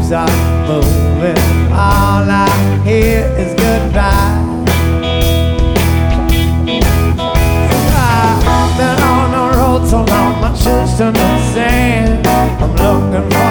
leaves are moving, all I hear is goodbye. I've been on the road so long, my shoes turn to sand. I'm looking for